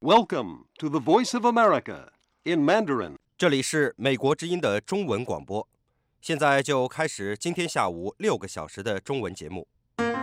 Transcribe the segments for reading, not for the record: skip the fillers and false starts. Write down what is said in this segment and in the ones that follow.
Welcome to the Voice of America in Mandarin. 这里是美国之音的中文广播，现在就开始今天下午6个小时的中文节目。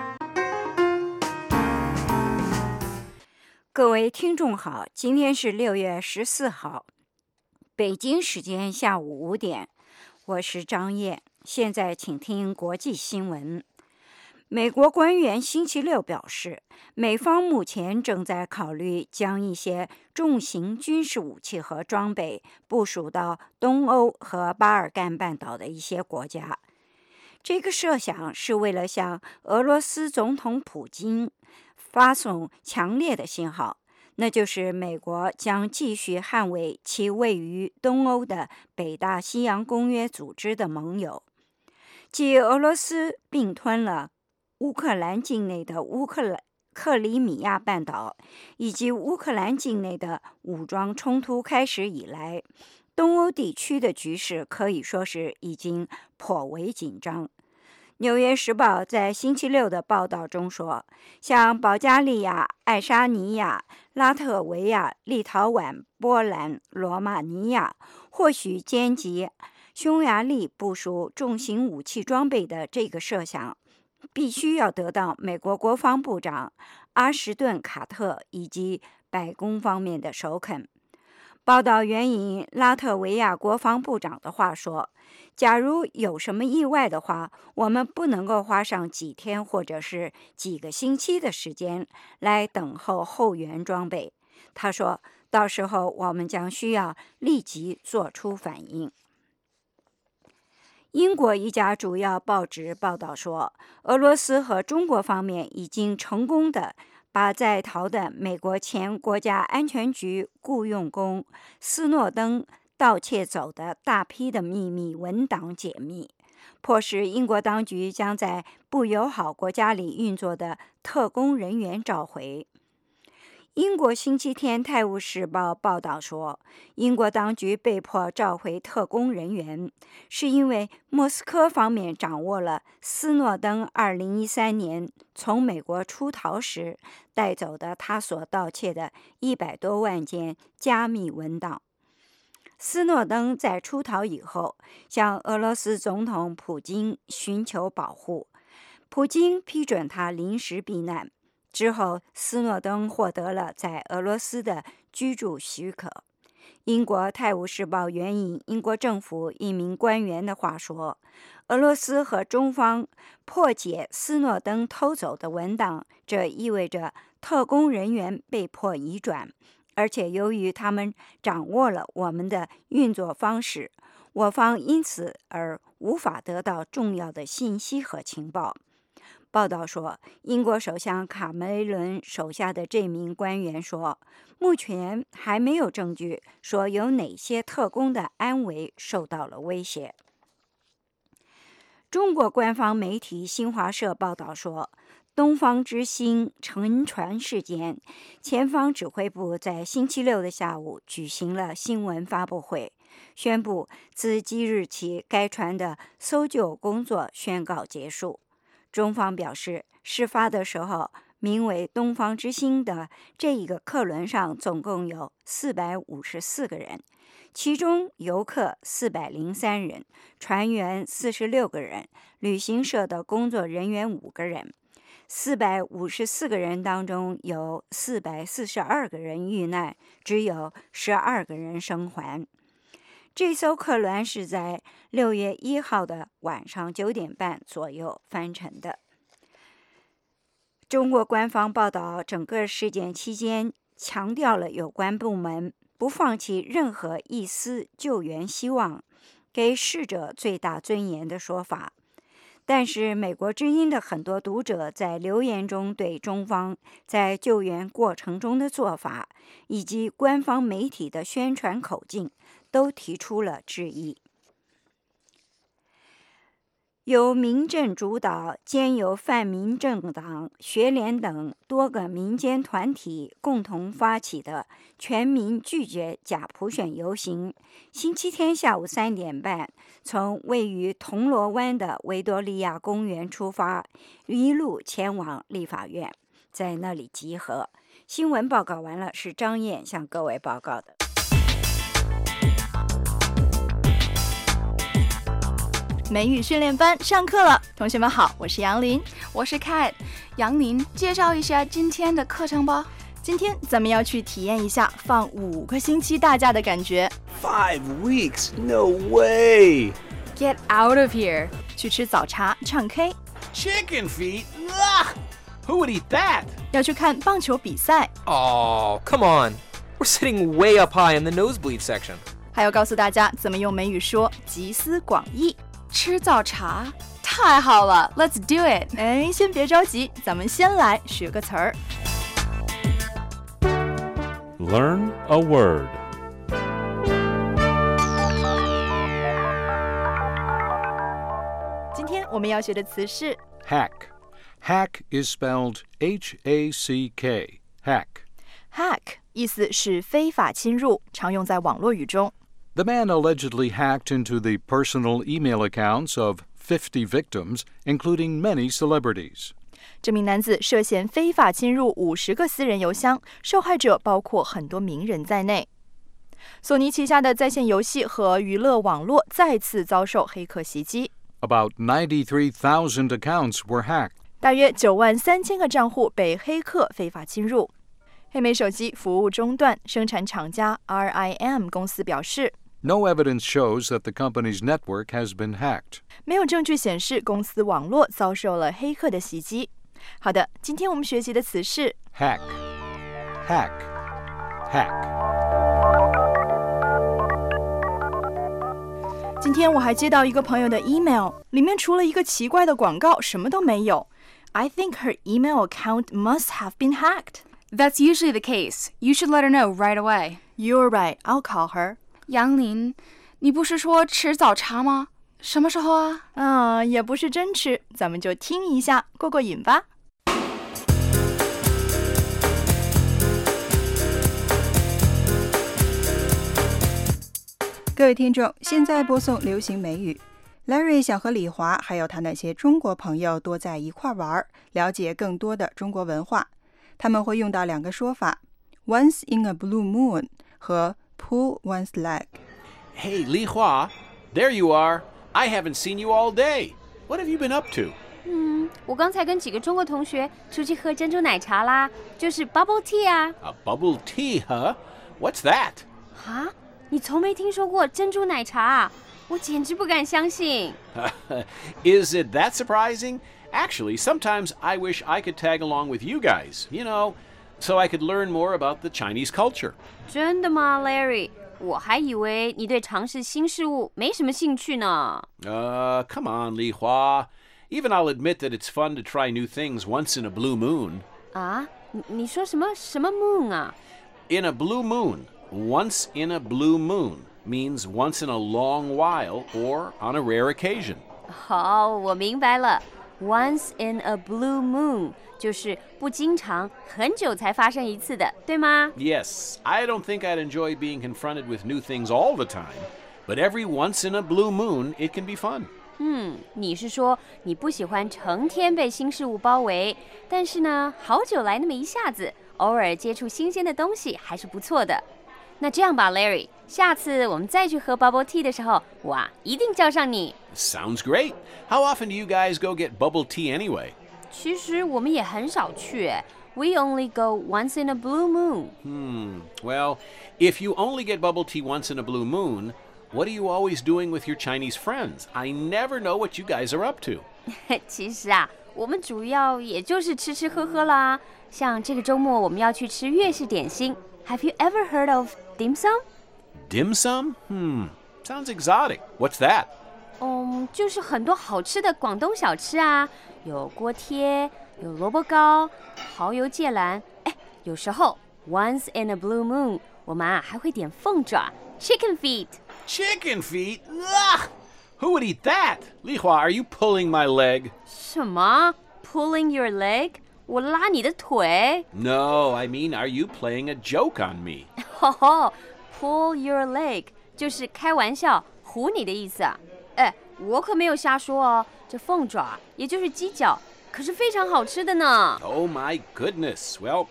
各位听众好，今天是6月14号，北京时间下午5点，我是张燕，现在请听国际新闻。美国官员星期六表示，美方目前正在考虑将一些重型军事武器和装备部署到东欧和巴尔干半岛的一些国家。这个设想是为了向俄罗斯总统普京发送强烈的信号，那就是美国将继续捍卫其位于东欧的北大西洋公约组织的盟友。继俄罗斯并吞了乌克兰境内的克里米亚半岛以及乌克兰境内的武装冲突开始以来，东欧地区的局势可以说是已经颇为紧张。纽约时报在星期六的报道中说，像保加利亚、爱沙尼亚、拉脱维亚、立陶宛、波兰、罗马尼亚或许兼及匈牙利部署重型武器装备的这个设想，必须要得到美国国防部长阿什顿·卡特以及白宫方面的首肯。报道援引拉脱维亚国防部长的话说，假如有什么意外的话，我们不能够花上几天或者是几个星期的时间来等候后援装备。他说，到时候我们将需要立即做出反应。英国一家主要报纸报道说，俄罗斯和中国方面已经成功地把在逃的美国前国家安全局雇佣工斯诺登盗窃走的大批的秘密文档解密，迫使英国当局将在不友好国家里运作的特工人员召回。英国星期天《泰晤士报》报道说，英国当局被迫召回特工人员，是因为莫斯科方面掌握了斯诺登2013年从美国出逃时带走的他所盗窃的100多万件加密文档。斯诺登在出逃以后，向俄罗斯总统普京寻求保护，普京批准他临时避难。之后，斯诺登获得了在俄罗斯的居住许可。英国《泰晤士报》援引英国政府一名官员的话说，俄罗斯和中方破解斯诺登偷走的文档，这意味着特工人员被迫移转，而且由于他们掌握了我们的运作方式，我方因此而无法得到重要的信息和情报。报道说，英国首相卡梅伦手下的这名官员说，目前还没有证据说有哪些特工的安危受到了威胁。中国官方媒体新华社报道说，东方之星沉船事件，前方指挥部在星期六的下午举行了新闻发布会，宣布自即日起该船的搜救工作宣告结束。中方表示，事发的时候，名为东方之星的这一个客轮上总共有454个人，其中游客403人，船员46个人，旅行社的工作人员5个人。454个人当中有442个人遇难，只有12个人生还。这艘客轮是在6月1号的晚上9点半左右翻沉的。中国官方报道，整个事件期间强调了有关部门不放弃任何一丝救援希望，给逝者最大尊严的说法。但是美国之音的很多读者在留言中对中方在救援过程中的做法，以及官方媒体的宣传口径都提出了质疑。由民阵主导，兼由泛民政党、学联等多个民间团体共同发起的全民拒绝假普选游行，星期天下午3点半从位于铜锣湾的维多利亚公园出发，一路前往立法院，在那里集合， 新闻报告完了，是张燕向各位报告的。 美语训练班上课了，同学们好，我是杨林， 我是 Kat。杨林，介绍一下今天的课程吧。 今天咱们要去体验一下放5个星期大假的感觉。 5 weeks? No way! Get out of here！ 去吃早茶，唱 K。 Chicken feet? Ugh! Who would eat that? 要去看棒球比赛。 Oh, come on. We're sitting way up high in the nosebleed section. 还要告诉大家怎么用美语说集思广益。 吃早茶，太好了 ，Let's do it！ 哎，先别着急，咱们先来学个词儿。 Learn a word. 今天我们要学的词是 Hack. Hack is spelled H-A-C-K. Hack. hack， 意思是非法侵入，常用在网络语中。 The man allegedly hacked into the personal email accounts of 50 victims, including many celebrities. 这名男子涉嫌非法侵入50个私人邮箱，受害者包括很多名人在内。索尼旗下的在线游戏和娱乐网络再次遭受黑客袭击。 About 93,000 accounts were hacked. 大约93000个账户被黑客非法侵入。黑莓手机服务中断，生产厂家 RIM 公司表示 No evidence shows that the company's network has been hacked. 没有证据显示公司网络遭受了黑客的袭击。好的，今天我们学习的词是 Hack. Hack. Hack. 今天我还接到一个朋友的 email， 里面除了一个奇怪的广告，什么都没有。I think her email account must have been hacked. That's usually the case. You should let her know right away. You're right, I'll call her. 杨林，你不是说吃早茶吗？什么时候啊？ 也不是真吃，咱们就听一下，过过瘾吧。 各位听众，现在播送流行美语。Larry 想和李华还有他那些中国朋友多在一块玩，了解更多的中国文化。他们会用到2个说法 ，once in a blue moon 和 pull one's leg。 Hey, Li Hua, there you are. I haven't seen you all day. What have you been up to? 我刚才跟几个中国同学出去喝珍珠奶茶啦，就是 bubble tea 啊。 A bubble tea, huh? What's that? 啊？你从没听说过珍珠奶茶啊？我简直不敢相信。 Is it that surprising? Actually, sometimes I wish I could tag along with you guys, so I could learn more about the Chinese culture. 真的吗 ，Larry？ 我还以为你对尝试新事物没什么兴趣呢。 Come on, Li Hua. Even I'll admit that it's fun to try new things once in a blue moon. 啊？你说什么 moon 啊？ In a blue moon, once in a blue moon means once in a long while or on a rare occasion. 好，我明白了。Once in a blue moon 就是不经常，很久才发生一次的，对吗？ Yes, I don't think I'd enjoy being confronted with new things all the time, but every once in a blue moon, it can be fun. 你是说你不喜欢成天被新事物包围，但是呢，好久来那么一下子，偶尔接触新鲜的东西还是不错的。那这样吧 ，Larry， 下次我们再去喝 bubble tea 的时候，我一定叫上你。 Sounds great. How often do you guys go get bubble tea anyway? 其实我们也很少去，We only go once in a blue moon. Well, if you only get bubble tea once in a blue moon, what are you always doing with your Chinese friends? I never know what you guys are up to. 其实啊，我们主要也就是吃吃喝喝啦。像这个周末我们要去吃粤式点心。Have you ever heard of dim sum? Dim sum? Sounds exotic. What's that? 就是很多好吃的广东小吃啊，有锅贴，有萝卜糕，蚝油芥兰。有时候 once in a blue moon， 我们还会点凤爪 chicken feet。 Chicken feet? Ugh! Who would eat that? Li Hua, are you pulling my leg? 什么 pulling your leg？ 我拉你的腿？ No, I mean, are you playing a joke on me? Pull your leg 就是开玩笑唬你的意思啊。我可没有瞎说哦，这凤爪也就是鸡脚，可是非常好吃的呢。 Oh my goodness. Well,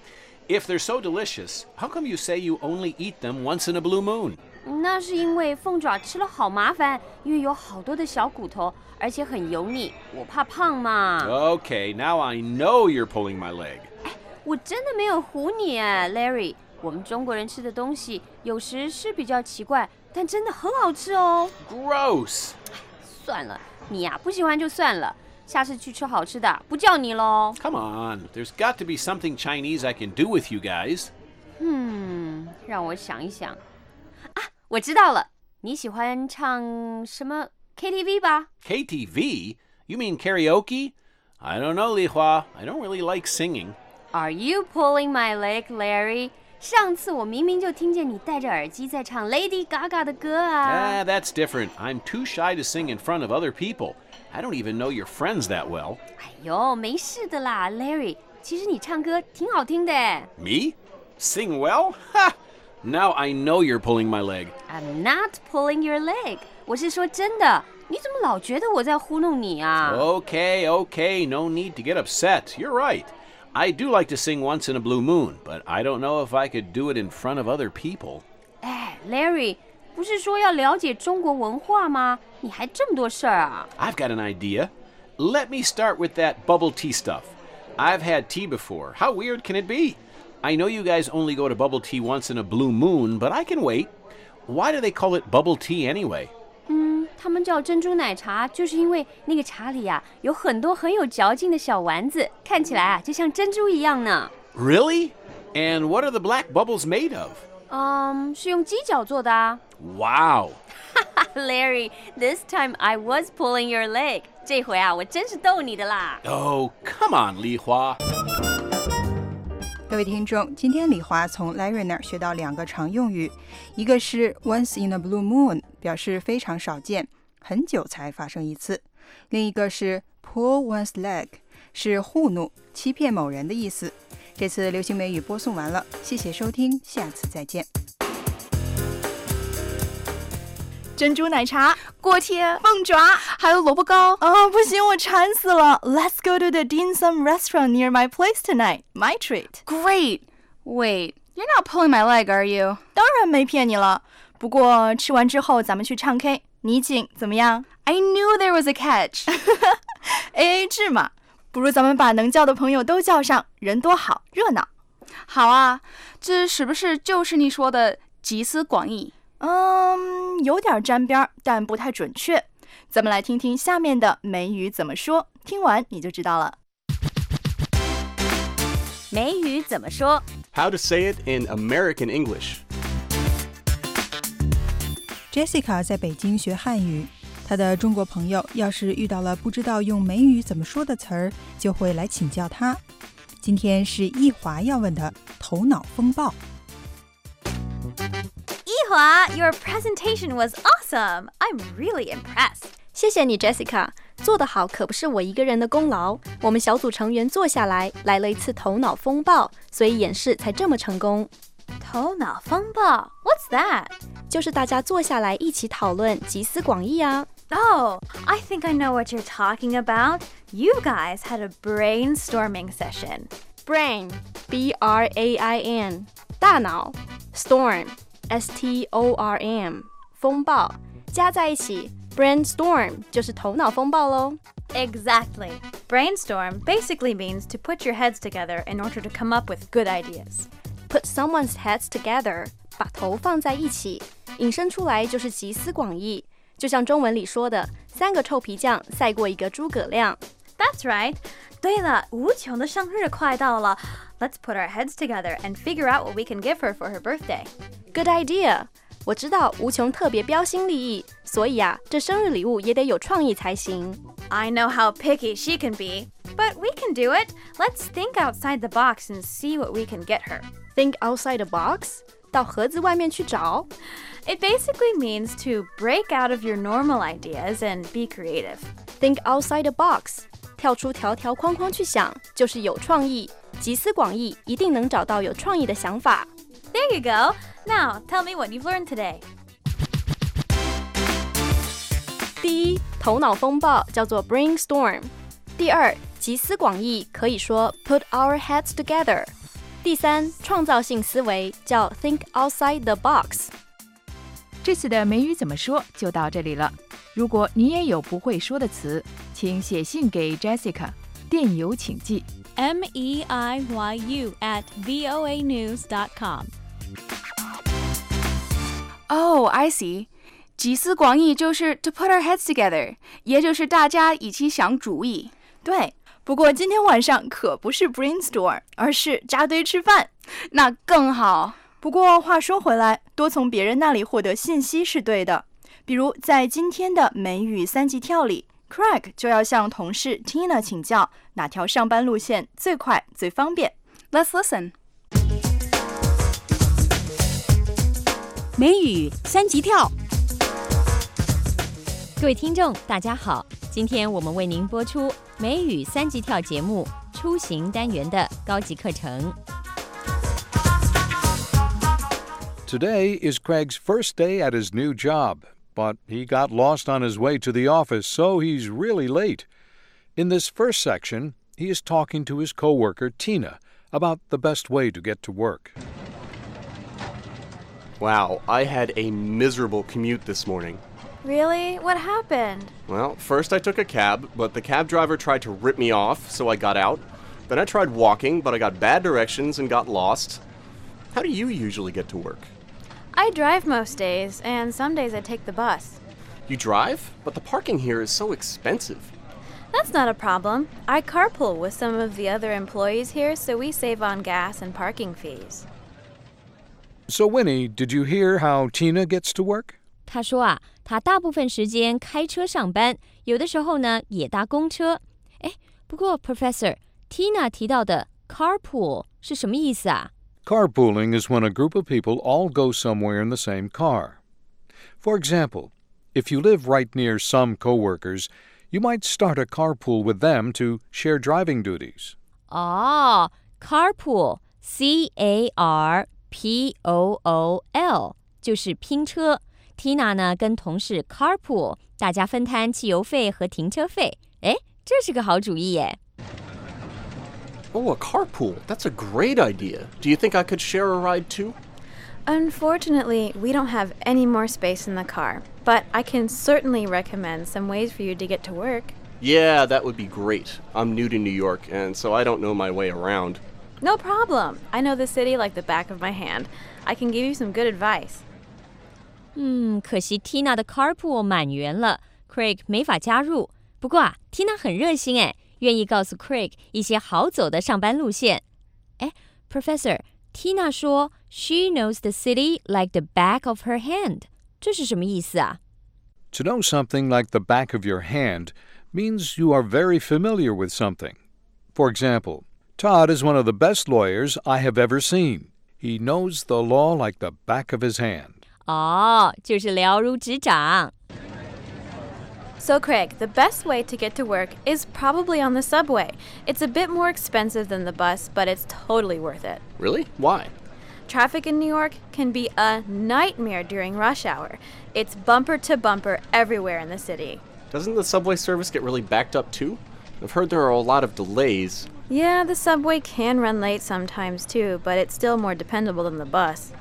If they're so delicious, how come you say you only eat them once in a blue moon? 那是因为凤爪吃了好麻烦，因为有好多的小骨头，而且很油腻，我怕胖嘛。 Okay, now I know you're pulling my leg. 我真的没有唬你Larry。我们中国人吃的东西有时是比较奇怪，但真的很好吃哦。 Gross. 算了，你呀不喜欢就算了，下次去吃好吃的，不叫你咯。 Come on, there's got to be something Chinese I can do with you guys. 让我想一想。啊，我知道了，你喜欢唱什么 KTV 吧？ KTV? You mean karaoke? I don't know, Li Hua. I don't really like singing. Are you pulling my leg, Larry? 上次我明明就听见你戴着耳机在唱 Lady Gaga 的歌啊。 That's different. I'm too shy to sing in front of other people. I don't even know your friends that well. 哎呦，没事的啦 ，Larry。其实你唱歌挺好听的。 Me? Sing well? Ha! Now I know you're pulling my leg. I'm not pulling your leg. 我是说真的，你怎么老觉得我在糊弄你啊？ Okay, no need to get upset. You're right. I do like to sing once in a blue moon, but I don't know if I could do it in front of other people. 哎 ，Larry， 不是说要了解中国文化吗？你还这么多事儿啊 I've got an idea. Let me start with that bubble tea stuff. I've had tea before. How weird can it be? I know you guys only go to bubble tea once in a blue moon, but I can wait. Why do they call it bubble tea anyway? 他们叫珍珠奶茶，就是因为那个茶里啊有很多很有嚼劲的小丸子，看起来啊就像珍珠一样呢。 Really? And what are the black bubbles made of? 是用鸡脚做的啊。 Wow. Larry, this time I was pulling your leg. 这回啊，我真是逗你的啦。 Oh, come on, Li Hua. 各位听众，今天李华从 Larry 那儿学到2个常用语，一个是 once in a blue moon， 表示非常少见，很久才发生一次；另一个是 pull one's leg， 是糊弄、欺骗某人的意思。这次流行美语播送完了，谢谢收听，下次再见。 珍珠奶茶、 锅贴、 凤爪， 还有萝卜糕。 不行，我馋死了。Let's go to the dim sum restaurant near my place tonight. My treat. Great. Wait, you're not pulling my leg, are you? 当然没骗你了。不过吃完之后咱们去唱 K， 你请怎么样？ I knew there was a catch. AA 制嘛，不如咱们把能叫的朋友都叫上，人多好，热闹。 好啊，这是不是就是你说的集思广益？ 有点沾边，但不太准确。咱们来听听下面的美语怎么说，听完你就知道了。 美语怎么说 How to say it in American English. Jessica 在北京学汉语，她的中国朋友要是遇到了不知道用美语怎么说的词儿，就会来请教她。今天是易华要问的头脑风暴。 Yihua, your presentation was awesome. I'm really impressed. 谢谢你 Jessica， 做得好可不是我一个人的功劳，我们小组成员坐下来来了一次头脑风暴，所以演示才这么成功。 头脑风暴 What's that? 就是大家坐下来一起讨论，集思广益啊。 Oh, I think I know what you're talking about. You guys had a brainstorming session. Brain, B-R-A-I-N, 大脑 Storm, S-T-O-R-M, 风暴加在一起 brainstorm 就是头脑风暴咯。 Exactly. Brainstorm basically means to put your heads together in order to come up with good ideas. Put someone's heads together 把头放在一起，引申出来就是集思广益，就像中文里说的3个臭皮匠赛过一个诸葛亮。 That's right. 对了，吴琼的生日快到了。Let's put our heads together and figure out what we can give her for her birthday. Good idea. 我知道吴琼特别标新立异，所以啊，这生日礼物也得有创意才行。 I know how picky she can be, but we can do it. Let's think outside the box and see what we can get her. Think outside the box? 到盒子外面去找？ It basically means to break out of your normal ideas and be creative. Think outside the box. 跳出条条框框去想，就是有创意，集思广益，一定能找到有创意的想法。 There you go. Now, tell me what you've learned today. 第一，头脑风暴叫做 brainstorm。第二，集思广益可以说 put our heads together。 第3，创造性思维叫 think outside the box。 这次的美语怎么说就到这里了。如果你也有不会说的词，请写信给 Jessica， 电邮请寄 meiyu@voanews.com。 Oh, I see. 集思广益就是 to put our heads together， 也就是大家一起想主意。 对，不过今天晚上可不是 brainstorm， 而是扎堆吃饭， 那更好。 不过话说回来，多从别人那里获得信息是对的。比如在今天的美语3级跳里， Craig 就要向同事 Tina 请教哪条上班路线最快最方便。 Let's listen。 美语3级跳。 各位听众大家好，今天我们为您播出美语3级跳节目出行单元的高级课程。 Today is Craig's first day at his new job, but he got lost on his way to the office, so he's really late. In this first section, he is talking to his coworker Tina about the best way to get to work. Wow, I had a miserable commute this morning. Really? What happened? Well, first I took a cab, but the cab driver tried to rip me off, so I got out. Then I tried walking, but I got bad directions and got lost. How do you usually get to work? I drive most days, and some days I take the bus. You drive? But the parking here is so expensive. That's not a problem. I carpool with some of the other employees here, so we save on gas and parking fees. So, Winnie, did you hear how Tina gets to work? 他说啊，他大部分时间开车上班，有的时候呢也搭公车。哎，不过 Professor Tina 提到的 carpool 是什么意思啊？ Carpooling is when a group of people all go somewhere in the same car. For example, if you live right near some coworkers, you might start a carpool with them to share driving duties. 哦 carpool C-A-R-P-O-O-L 就是拼车。Tina 呢跟同事 carpool， 大家分摊汽油费和停车费。哎，这是个好主意耶。 Oh, a carpool. That's a great idea. Do you think I could share a ride too? Unfortunately, we don't have any more space in the car, but I can certainly recommend some ways for you to get to work. Yeah, that would be great. I'm new to New York, and so I don't know my way around. No problem. I know the city like the back of my hand. I can give you some good advice. 可惜 Tina 的 carpool 满员了 ，Craig 没法加入。不过啊 ，Tina 很热心哎，愿意告诉 Craig 一些好走的上班路线。哎 ，Professor Tina 说 ，She knows the city like the back of her hand， 这是什么意思啊 To know something like the back of your hand means you are very familiar with something. For example, Todd is one of the best lawyers I have ever seen. He knows the law like the back of his hand. 哦，就是了如指掌。 So, Craig, the best way to get to work is probably on the subway. It's a bit more expensive than the bus, but it's totally worth it. Really? Why? Traffic in New York can be a nightmare during rush hour. It's bumper to bumper everywhere in the city. Doesn't the subway service get really backed up too? I've heard there are a lot of delays. Yeah, the subway can run late sometimes too, but it's still more dependable than the bus.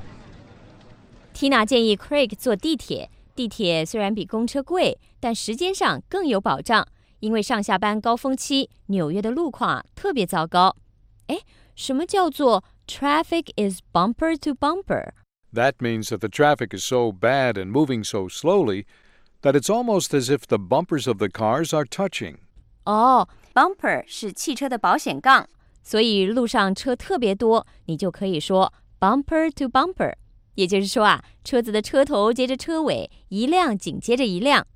Tina 建议 Craig 坐地铁。地铁虽然比公车贵，但时间上更有保障，因为上下班高峰期，纽约的路况特别糟糕。哎，什么叫做 traffic is bumper to bumper? That means that the traffic is so bad and moving so slowly that it's almost as if the bumpers of the cars are touching. 哦 ，bumper 是汽车的保险杠，所以路上车特别多，你就可以说 bumper to bumper。也就是说啊，车子的车头接着车尾，一辆紧接着一辆。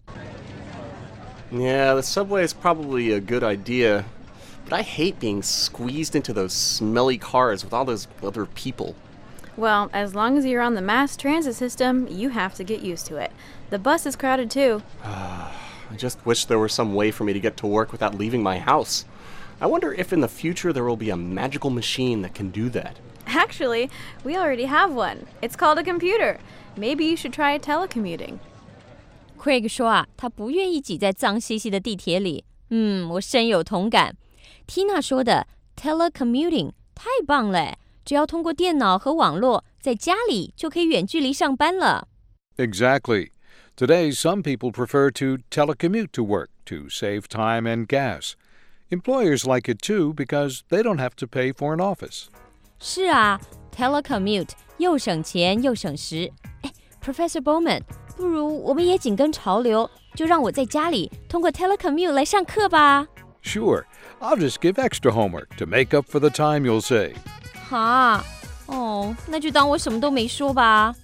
Yeah, the subway is probably a good idea, but I hate being squeezed into those smelly cars with all those other people. Well, as long as you're on the mass transit system, you have to get used to it. The bus is crowded too. I just wish there were some way for me to get to work without leaving my house. I wonder if in the future there will be a magical machine that can do that. Actually, we already have one. It's called a computer. Maybe you should try telecommuting. Craig 说啊，他不愿意挤在脏兮兮的地铁里。我深有同感。Tina 说的 telecommuting 太棒了， 只要通过电脑和网络，在家里就可以远距离上班了。 Exactly. Today, some people prefer to telecommute to work to save time and gas. Employers like it too because they don't have to pay for an office. 是啊 ，telecommute 又省钱又省时。Professor Bowman， 不如我们也紧跟潮流，就让我在家里通过 telecommute 来上课吧。 Sure, I'll just give extra homework to make up for the time you'll save. 哈，那就当我什么都没说吧。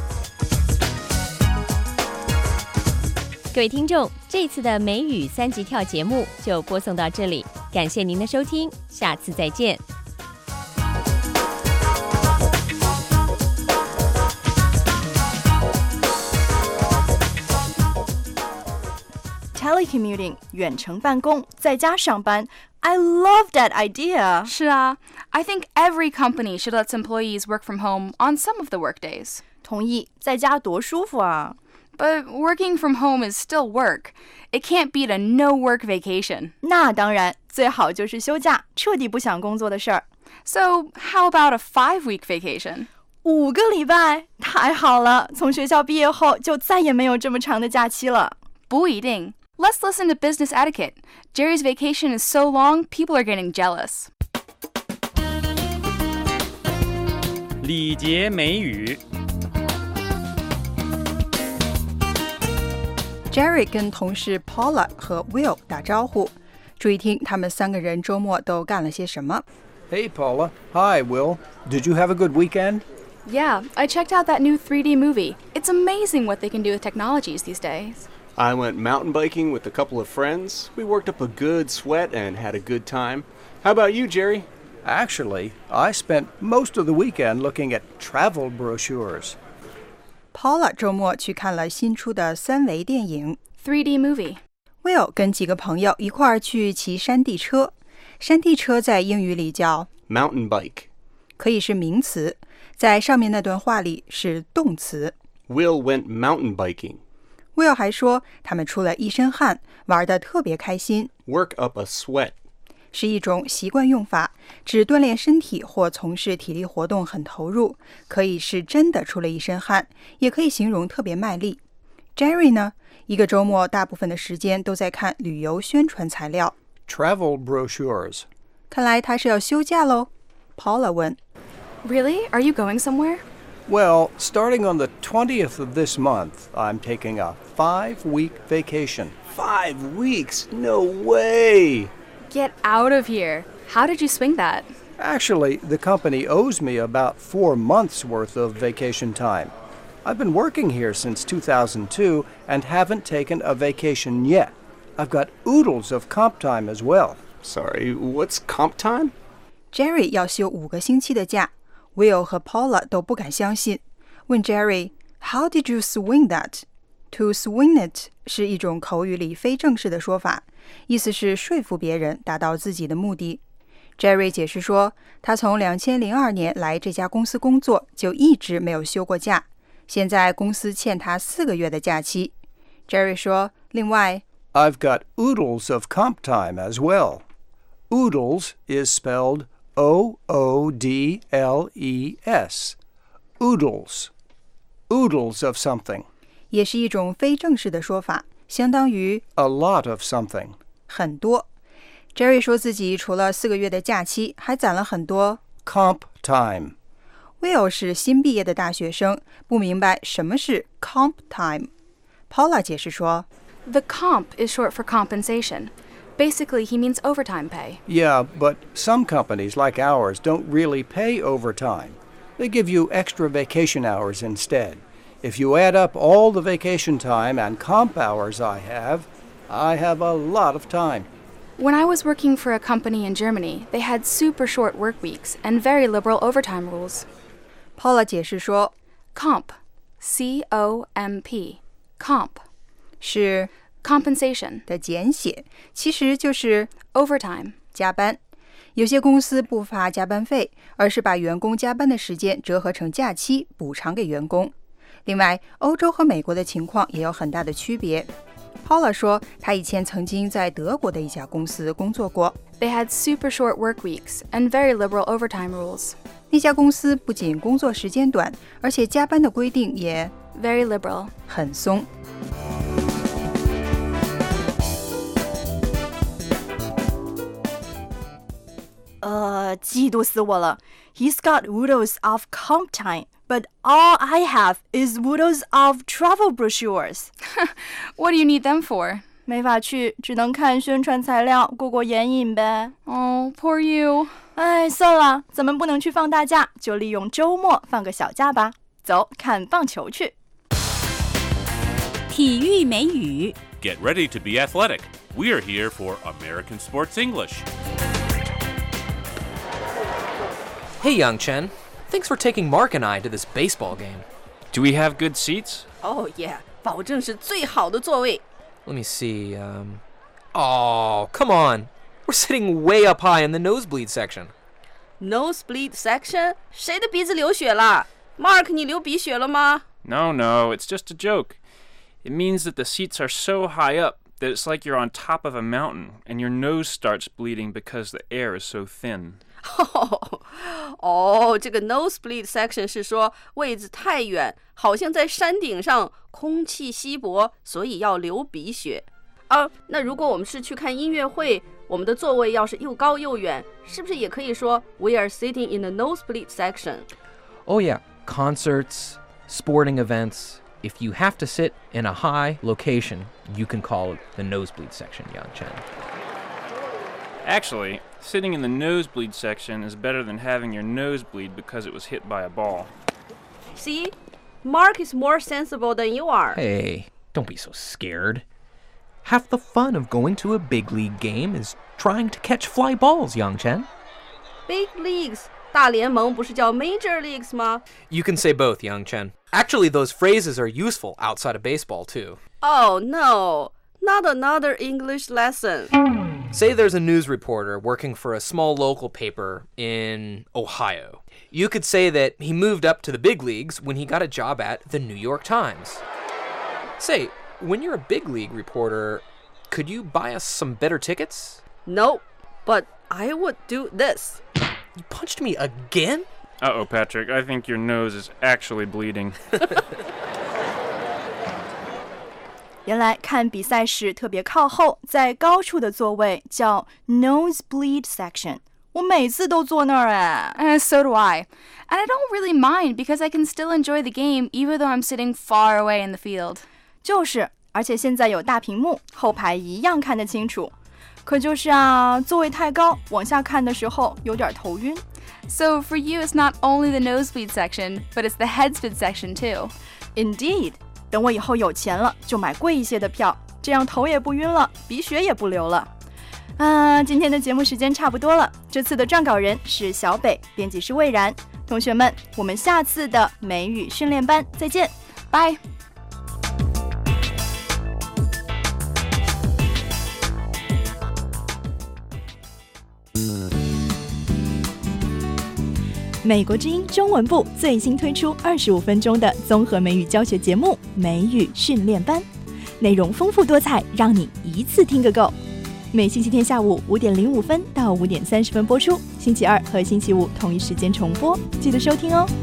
各位听众，这次的美语3级跳节目就播送到这里，感谢您的收听，下次再见。 Telecommuting 远程办公，在家上班。I love that idea. 是啊 I think every company should let employees work from home on some of the workdays. 同意，在家多舒服啊。 But working from home is still work. It can't beat a no-work vacation. 那当然，最好就是休假，彻底不想工作的事儿。 So, how about a 5-week vacation? 5个礼拜，太好了！从学校毕业后，就再也没有这么长的假期了。 不一定。Let's listen to business etiquette. Jerry's vacation is so long, people are getting jealous. 礼节美语。 Jerry 跟同事 Paula 和 Will 打招呼，注意听他们3个人周末都干了些什么。 Hey, Paula. Hi, Will. Did you have a good weekend? Yeah, I checked out that new 3D movie. It's amazing what they can do with technologies these days. I went mountain biking with a couple of friends. We worked up a good sweat and had a good time. How about you, Jerry? Actually, I spent most of the weekend looking at travel brochures. Paula 周末去看了新出的3维电影 3D movie. Will 跟几个朋友一块儿去骑山地车。山地车在英语里叫 mountain bike. 可以是名词，在上面那段话里是动词。 Will went mountain biking. Will 还说他们出了一身汗，玩得特别开心。 Work up a sweat. 是一种习惯用法，指锻炼身体或从事体力活动很投入，可以是真的出了一身汗，也可以形容特别卖力。Jerry 呢，一个周末大部分的时间都在看旅游宣传材料。 Travel brochures. 看来他是要休假喽。Paula 问 Really? Are you going somewhere? Well, starting on the 20th of this month, I'm taking a 5-week vacation. 5 weeks? No way! Get out of here. How did you swing that? Actually, the company owes me about 4 months' worth of vacation time. I've been working here since 2002 and haven't taken a vacation yet. I've got oodles of comp time as well. Sorry, what's comp time? Jerry 要休5个星期的假。Will 和 Paula 都不敢相信，问 Jerry, How did you swing that? To swing it 是一种口语里非正式的说法，意思是说服别人达到自己的目的。Jerry 解释说，他从2002年来这家公司工作，就一直没有休过假，现在公司欠他4个月的假期。Jerry 说，另外 I've got oodles of comp time as well. Oodles is spelled O-O-D-L-E-S. Oodles. Oodles of something. 也是一种非正式的说法，相当于 A lot of something. 很多。Jerry 说自己除了4个月的假期，还攒了很多 comp time. Will 是新毕业的大学生，不明白什么是 comp time。Paula 解释说 The comp is short for compensation. Basically, he means overtime pay. Yeah, but some companies like ours don't really pay overtime. They give you extra vacation hours instead. If you add up all the vacation time and comp hours I have a lot of time. When I was working for a company in Germany, they had super short work weeks and very liberal overtime rules. Paula 解释说 Comp, C-O-M-P, comp 是 compensation 的简写，其实就是 overtime 加班。有些公司不发加班费，而是把员工加班的时间折合成假期补偿给员工。另外，欧洲和美国的情况也有很大的区别。Paula 说，她以前曾经在德国的一家公司工作过。 They had super short work weeks and very liberal overtime rules. 那家公司不仅工作时间短，而且加班的规定也 Very liberal. 很松。 嫉妒死我了。He's got oodles of comp time, but all I have is oodles of travel brochures. What do you need them for? 没法去，只能看宣传材料，过过眼瘾呗。 Oh, poor you. 哎，算了，咱们不能去放大假，就利用周末放个小假吧。走，看棒球去。 体育美语 Get ready to be athletic. We are here for American Sports English. Hey, Young Chen. Thanks for taking Mark and I to this baseball game. Do we have good seats? Oh, yeah. 保证是最好的座位。 Let me see. Oh, come on. We're sitting way up high in the nosebleed section. Nosebleed section? 谁的鼻子流血了 ？Mark， 你流鼻血了吗？ No, it's just a joke. It means that the seats are so high up that it's like you're on top of a mountain and your nose starts bleeding because the air is so thin. 这个 nosebleed section 是说位置太远，好像在山顶上，空气稀薄，所以要流鼻血。那如果我们是去看音乐会，我们的座位要是又高又远，是不是也可以说 We are sitting in the nosebleed section? Oh, yeah. Concerts, sporting events. If you have to sit in a high location, you can call it the nosebleed section, Young Chen. Actually, sitting in the nosebleed section is better than having your nose bleed because it was hit by a ball. See? Mark is more sensible than you are. Hey, don't be so scared. Half the fun of going to a big league game is trying to catch fly balls, Young Chen. Big leagues. 大联盟不是叫 Major Leagues 吗？ You can say both, Young Chen. Actually, those phrases are useful outside of baseball, too. Oh, no. Not another English lesson. Say there's a news reporter working for a small local paper in Ohio. You could say that he moved up to the big leagues when he got a job at the New York Times. Say, when you're a big league reporter, could you buy us some better tickets? No, but I would do this. You punched me again? Uh-oh, Patrick, I think your nose is actually bleeding. 原来看比赛时特别靠后，在高处的座位叫 nosebleed section。我每次都坐那儿哎。 So do I. And I don't really mind because I can still enjoy the game even though I'm sitting far away in the field. 就是，而且现在有大屏幕，后排一样看得清楚。可就是啊，座位太高，往下看的时候有点头晕。 So for you, it's not only the nosebleed section, but it's the headspin section too. Indeed. 等我以后有钱了，就买贵一些的票，这样头也不晕了，鼻血也不流了。今天的节目时间差不多了。这次的撰稿人是小北，编辑是魏然。同学们，我们下次的美语训练班再见， 拜。 美国之音中文部最新推出25分钟的综合美语教学节目《美语训练班》，内容丰富多彩，让你一次听个够。每星期天下午5点05分到5点30分播出，星期二和星期五同一时间重播，记得收听哦。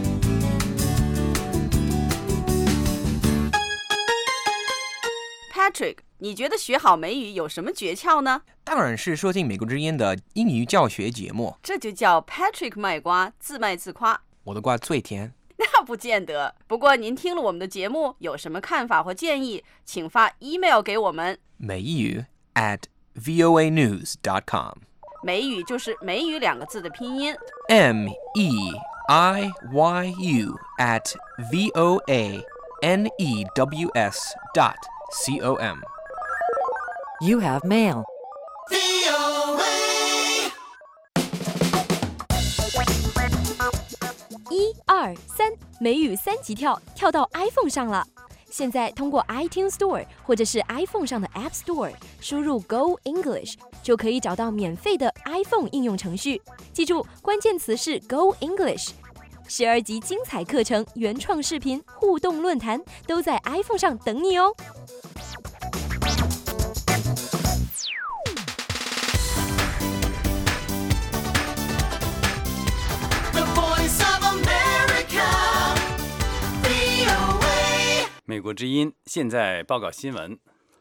Patrick， 你觉得学好美语有什么诀窍呢？ 当然是说进美国之音的英语教学节目。 这就叫 Patrick 卖瓜，自卖自夸。 我的瓜最甜。 那不见得。不过您听了我们的节目，有什么看法或建议，请发 email 给我们。 美语 @voanews.com。 美语就是美语2个字的拼音。 MEIYU @VOANEWS.com。 You have mail. VOA 1、2、3，美语3级跳，跳到 iPhone 上了。现在通过 iTunes Store 或者是 iPhone 上的 App Store 输入 Go English， 就可以找到免费的 iPhone 应用程序。记住，关键词是 Go English。12集精彩课程、原创视频、互动论坛都在 iPhone 上等你哦。 The 美国之音现在报告新闻。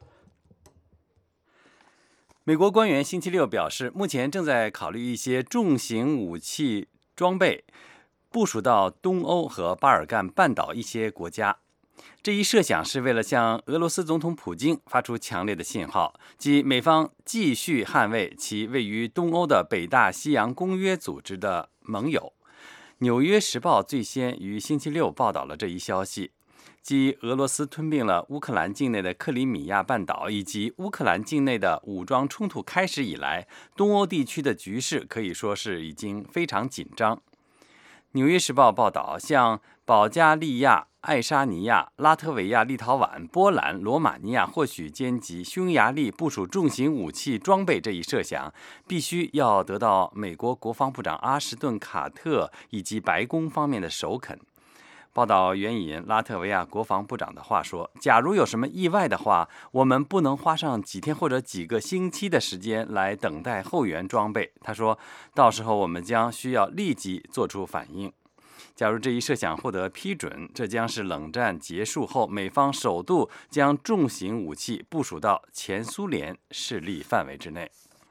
美国官员星期六表示，目前正在考虑一些重型武器装备部署到东欧和巴尔干半岛一些国家。这一设想是为了向俄罗斯总统普京发出强烈的信号，即美方继续捍卫其位于东欧的北大西洋公约组织的盟友。《纽约时报》最先于星期六报道了这一消息，即俄罗斯吞并了乌克兰境内的克里米亚半岛，以及乌克兰境内的武装冲突开始以来，东欧地区的局势可以说是已经非常紧张。《纽约时报》报道，像保加利亚、爱沙尼亚、拉脱维亚、立陶宛、波兰、罗马尼亚或许兼及匈牙利部署重型武器装备这一设想，必须要得到美国国防部长阿什顿·卡特以及白宫方面的首肯。报道援引拉脱维亚国防部长的话说，假如有什么意外的话，我们不能花上几天或者几个星期的时间来等待后援装备。他说，到时候我们将需要立即做出反应。假如这一设想获得批准，这将是冷战结束后美方首度将重型武器部署到前苏联势力范围之内。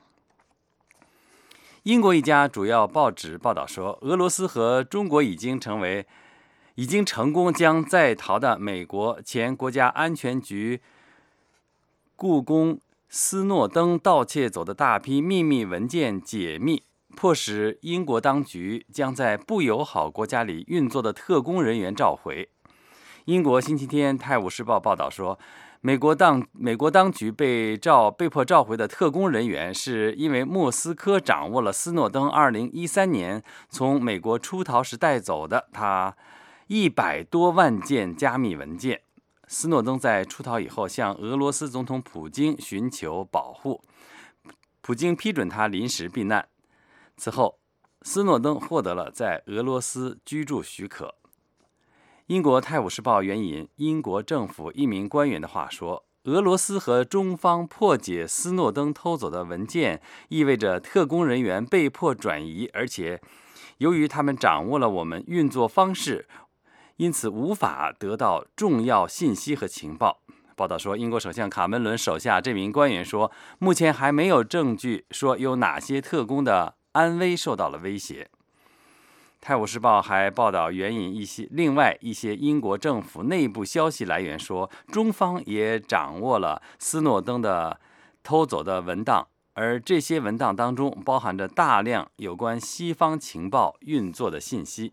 英国一家主要报纸报道说，俄罗斯和中国已经成功将在逃的美国前国家安全局雇工斯诺登盗窃走的大批秘密文件解密，迫使英国当局将在不友好国家里运作的特工人员召回。英国星期天《泰晤士报》报道说，美国当局被迫召回的特工人员，是因为莫斯科掌握了斯诺登2013年从美国出逃时带走的他100多万件加密文件。斯诺登在出逃以后向俄罗斯总统普京寻求保护，普京批准他临时避难。此后，斯诺登获得了在俄罗斯居住许可。英国《泰晤士报》援引英国政府一名官员的话说，俄罗斯和中方破解斯诺登偷走的文件，意味着特工人员被迫转移，而且由于他们掌握了我们运作方式，因此无法得到重要信息和情报。报道说，英国首相卡梅伦手下这名官员说，目前还没有证据说有哪些特工的安危受到了威胁。泰晤士报还报道援引另外一些英国政府内部消息来源说，中方也掌握了斯诺登的偷走的文档，而这些文档当中包含着大量有关西方情报运作的信息。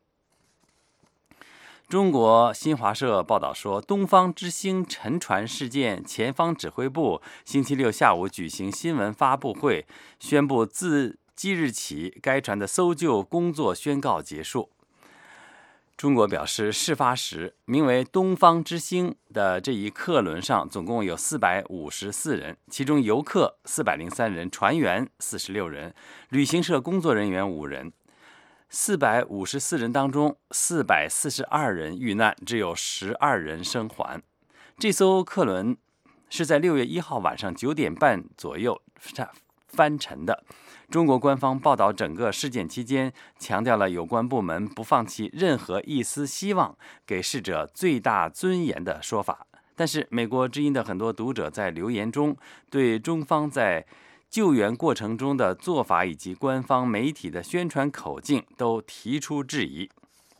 中国新华社报道说，东方之星沉船事件前方指挥部星期六下午举行新闻发布会，宣布自即日起该船的搜救工作宣告结束。中国表示，事发时名为东方之星的这一客轮上总共有454人，其中游客403人，船员46人，旅行社工作人员5人。454人当中442人遇难，只有12人生还。这艘客轮是在6月1号晚上9点半左右翻沉的。中国官方报道整个事件期间，强调了有关部门不放弃任何一丝希望给逝者最大尊严的说法。但是美国之音的很多读者在留言中对中方在救援过程中的做法以及官方媒体的宣传口径都提出质疑。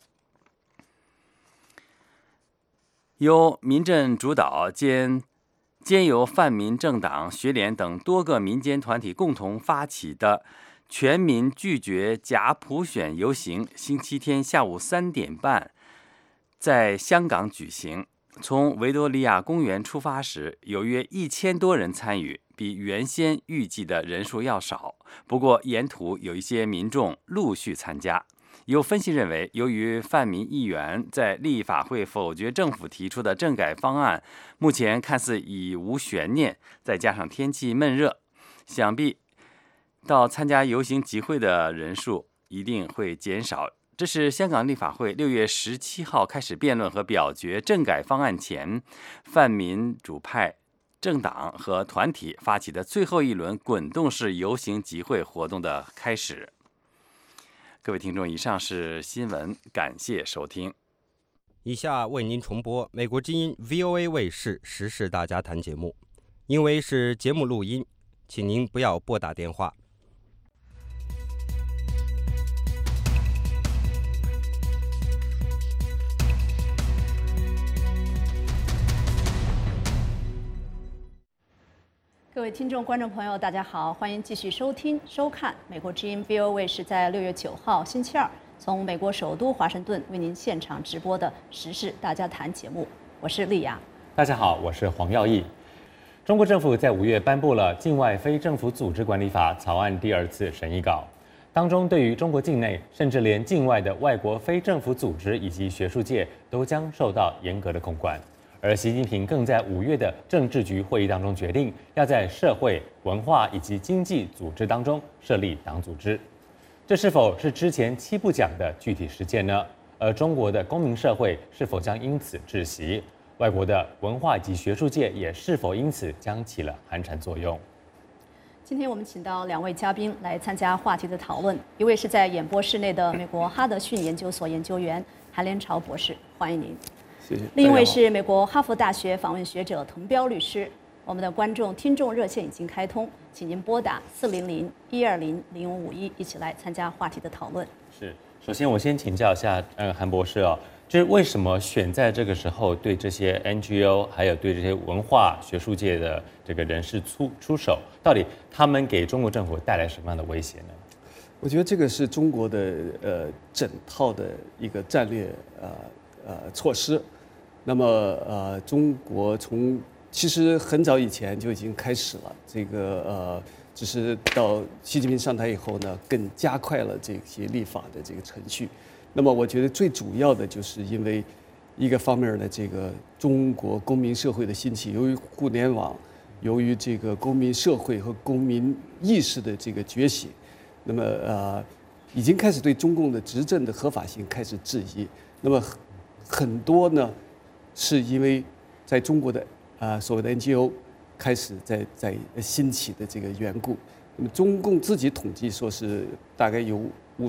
由民阵主导兼由泛民政党、学联等多个民间团体共同发起的全民拒绝假普选游行，星期天下午3点半在香港举行。从维多利亚公园出发时，有约1000多人参与，比原先预计的人数要少。不过，沿途有一些民众陆续参加。有分析认为，由于泛民议员在立法会否决政府提出的政改方案，目前看似已无悬念，再加上天气闷热，想必到参加游行集会的人数一定会减少。这是香港立法会6月17号开始辩论和表决政改方案前，泛民主派政党和团体发起的最后一轮滚动式游行集会活动的开始。各位听众，以上是新闻，感谢收听。 以下为您重播美国之音 VOA 卫视时事大家谈节目，因为是节目录音，请您不要拨打电话。 各位听众、观众朋友，大家好，欢迎继续收听、收看美国之音 VOA 卫视在6月9号星期二从美国首都华盛顿为您现场直播的时事大家谈节目，我是丽雅。 大家好，我是黄耀义。中国政府在5月颁布了《境外非政府组织管理法》草案第2次审议稿，当中对于中国境内甚至连境外的外国非政府组织以及学术界都将受到严格的控管。而习近平更在5月的政治局会议当中决定，要在社会、文化以及经济组织当中设立党组织。这是否是之前7不讲的具体实践呢？而中国的公民社会是否将因此窒息？外国的文化以及学术界也是否因此将起了寒蝉作用？ 今天我们请到2位嘉宾来参加话题的讨论，一位是在演播室内的美国哈德逊研究所研究员韩连朝博士，欢迎您。 谢谢。 另一位是美国哈佛大学访问学者滕彪律师。我们的听众热线已经开通，请您拨打400-120-0551，一起来参加话题的讨论。 是，首先我先请教一下韩博士哦，就是为什么选在这个时候对这些 NGO 还有对这些文化学术界的这个人士出手？到底他们给中国政府带来什么样的威胁呢？ 我觉得这个是中国的整套的一个战略措施。那么中国其实很早以前就已经开始了这个只是到习近平上台以后呢，更加快了这些立法的这个程序。那么我觉得最主要的就是因为一个方面呢，这个中国公民社会的兴起，由于互联网，由于这个公民社会和公民意识的这个觉醒，那么已经开始对中共的执政的合法性开始质疑。那么很多呢，是因为在中国的所谓的 NGO 开始在兴起的这个缘故。那么中共自己统计说是大概有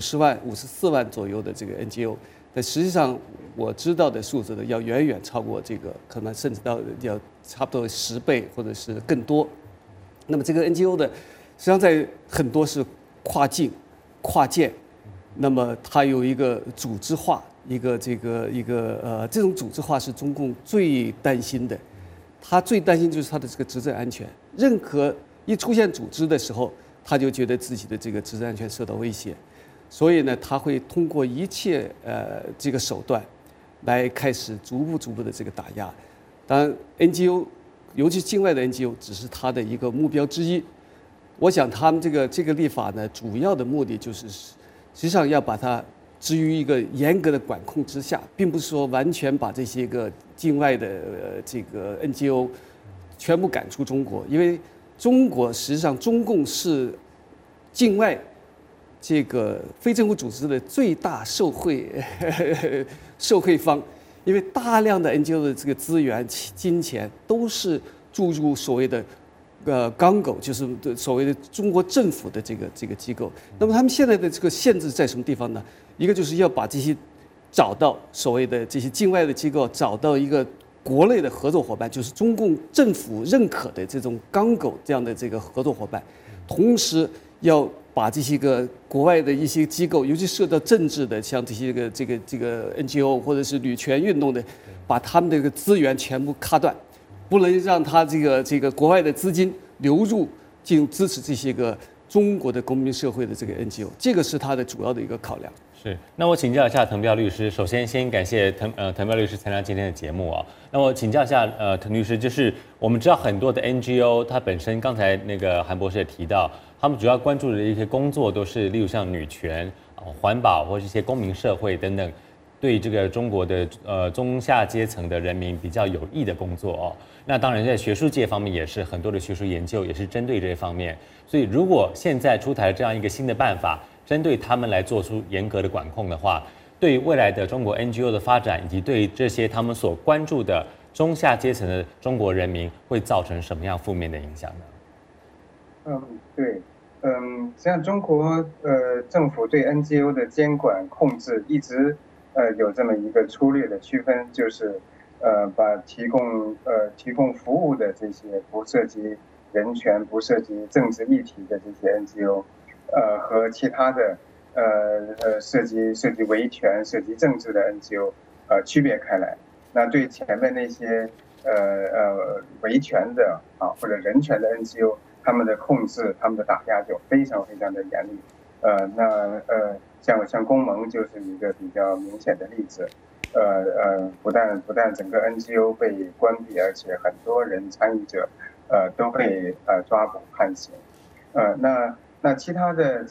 54万左右的这个 NGO， 但实际上我知道的数字呢，要远远超过这个，可能甚至要差不多10倍或者是更多。那么这个 NGO 的，实际上在很多是跨境、跨界，那么它有一个组织化。这种组织化是中共最担心的，他最担心就是他的这个执政安全。任何一出现组织的时候，他就觉得自己的这个执政安全受到威胁，所以呢，他会通过一切这个手段，来开始逐步的这个打压。当然 ，NGO， 尤其境外的 NGO， 只是他的一个目标之一。我想他们这个立法呢，主要的目的就是实际上要把它置于一个严格的管控之下，并不是说完全把这些个境外的这个 NGO 全部赶出中国，因为中国实际上中共是境外这个非政府组织的最大受贿方，因为大量的 NGO 的这个资源、金钱都是注入所谓的港口，就是所谓的中国政府的这个机构。那么他们现在的这个限制在什么地方呢？一个就是要把这些找到所谓的这些境外的机构，找到一个国内的合作伙伴，就是中共政府认可的这种港口这样的这个合作伙伴，同时要把这些个国外的一些机构，尤其涉及到政治的，像这些这个 NGO 或者是女权运动的，把他们这个资源全部卡断，不能让他这个国外的资金流入进支持这些个中国的公民社会的这个 NGO， 这个是他的主要的一个考量。 是，那我请教一下滕彪律师。首先，先感谢滕彪律师参加今天的节目啊。那我请教一下滕律师，就是我们知道很多的 NGO， 它本身刚才那个韩博士也提到，他们主要关注的一些工作都是，例如像女权、环保或者一些公民社会等等，对这个中国的中下阶层的人民比较有益的工作哦。那当然在学术界方面也是很多的学术研究也是针对这方面。所以如果现在出台这样一个新的办法，针对他们来做出严格的管控的话，对于未来的中国 NGO 的发展，以及对这些他们所关注的中下阶层的中国人民，会造成什么样负面的影响呢？ 对，像中国政府对 NGO 的监管控制一直有这么一个粗略的区分，就是把提供服务的这些不涉及人权、不涉及政治议题的这些 NGO， 和其他的涉及维权、涉及政治的 NGO， 区别开来。那对前面那些维权的或者人权的 NGO， 他们的控制、他们的打压就非常非常的严厉。像公盟就是一个比较明显的例子。不但整个 NGO 被关闭，而且很多人参与者都被抓捕判刑。那其他的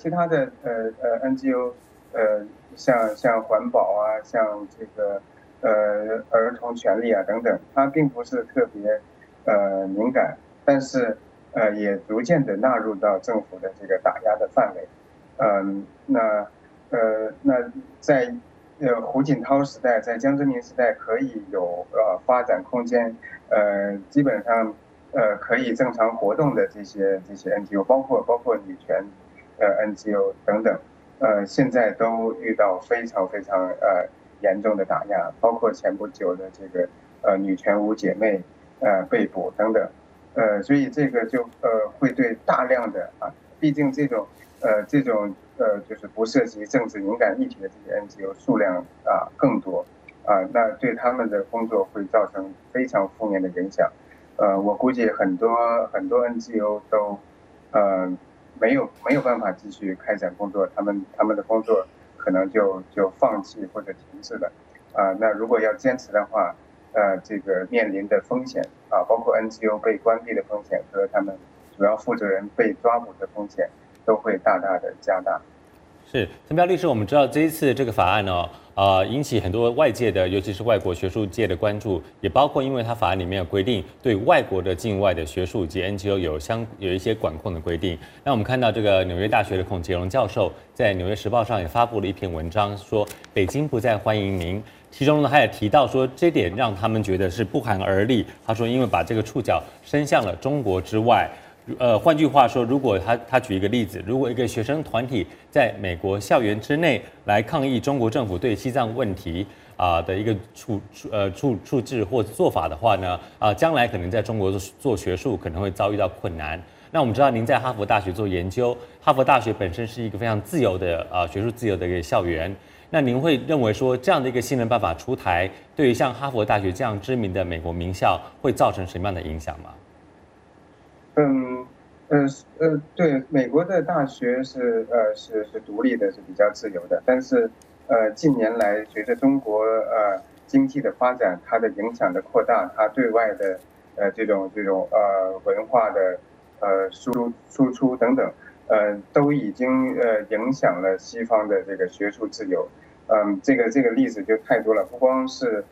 NGO， 像环保啊，像这个儿童权利啊等等，它并不是特别敏感，但是也逐渐的纳入到政府的这个打压的范围。那在胡锦涛时代，在江泽民时代可以有发展空间，基本上可以正常活动的这些 NGO， 包括女权NGO 等等，现在都遇到非常非常严重的打压，包括前不久的这个女权五姐妹被捕等等，所以这个就会对大量的毕竟这种就是不涉及政治敏感议题的这些 NGO 数量更多那对他们的工作会造成非常负面的影响。我估计很多 NGO 都没有办法继续开展工作，他们的工作可能就放弃或者停滞了。那如果要坚持的话，这个面临的风险包括 NGO 被关闭的风险和他们主要负责人被抓捕的风险都会大大的加大。 是，陈彪律师，我们知道这一次这个法案引起很多外界的，尤其是外国学术界的关注，也包括因为它法案里面有规定，对外国的境外的学术及 NGO 有一些管控的规定。那我们看到这个纽约大学的孔杰荣教授在《纽约时报》上也发布了一篇文章，说北京不再欢迎您。其中呢，他也提到说，这点让他们觉得是不寒而栗。他说，因为把这个触角伸向了中国之外。换句话说，如果他举一个例子，如果一个学生团体在美国校园之内来抗议中国政府对西藏问题的一个处置或做法的话呢，将来可能在中国做学术可能会遭遇到困难。那我们知道您在哈佛大学做研究，哈佛大学本身是一个非常自由的学术自由的一个校园。那您会认为说这样的一个新人办法出台，对于像哈佛大学这样知名的美国名校会造成什么样的影响吗？ 对，美国的大学是独立的，是比较自由的。但是近年来随着中国经济的发展，它的影响的扩大，它对外的这种文化的输出等等，都已经影响了西方的这个学术自由。这个例子就太多了，不光是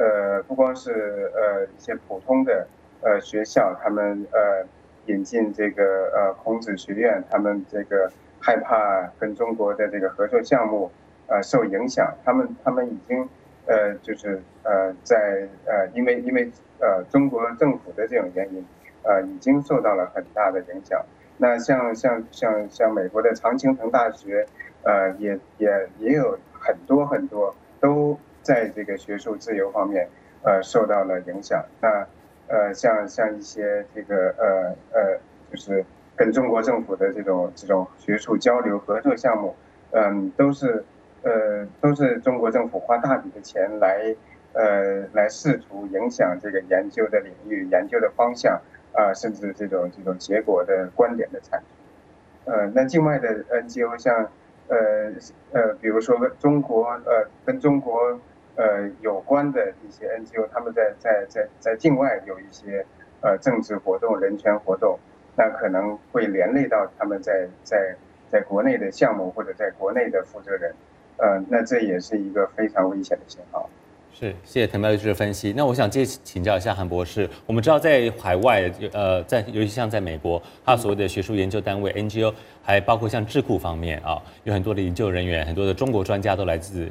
一些普通的学校，他们引进这个孔子学院，他们这个害怕跟中国的这个合作项目受影响，他们已经就是在因为中国政府的这种原因已经受到了很大的影响。那像美国的常青藤大学也有很多都在这个学术自由方面受到了影响。那像一些这个就是跟中国政府的这种学术交流合作项目，都是中国政府花大笔的钱来试图影响这个研究的领域、研究的方向甚至这种结果的观点的产出。那境外的 NGO 像比如说跟中国有关的一些 NGO， 他们在境外有一些政治活动、人权活动，那可能会连累到他们在国内的项目或者在国内的负责人，那这也是一个非常危险的信号。 是，谢谢滕彪律师的分析。那我想请教一下韩博士，我们知道在海外，尤其像在美国，还有所谓的学术研究单位 NGO， 还包括像智库方面有很多的研究人员，很多的中国专家都来自